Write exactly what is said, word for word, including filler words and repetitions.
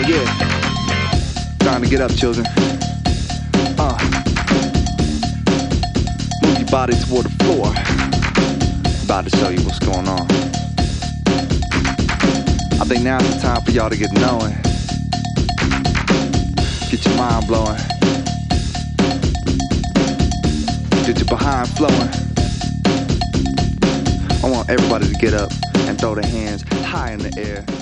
Oh yeah. Time to get up, children. Uh. Move your body toward the floor. About to show you what's going on. I think now's the time for y'all to get knowing. Get your mind blowing. Get your behind flowing. I want everybody to get up and throw their hands high in the air.